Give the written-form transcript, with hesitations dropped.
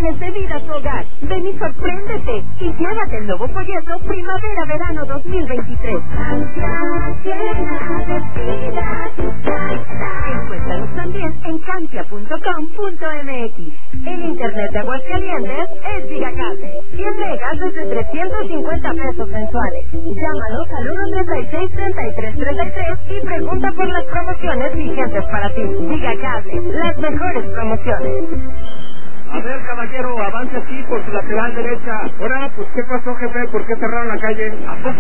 soluciones de vida a tu hogar. Ven y sorpréndete y llévate el nuevo folleto Primavera-Verano 2023. Encuéntranos también en Cantia.com.mx. El internet de Aguascalientes es Gigacable. 100 megas desde 350 pesos mensuales. Llámanos al 136-3333 y pregunta por las promociones vigentes para ti. Gigacable, las mejores promociones. A ver, caballero, avance aquí por su lateral derecha. Ahora, pues, ¿qué pasó, jefe? ¿Por qué cerraron la calle? ¿A poco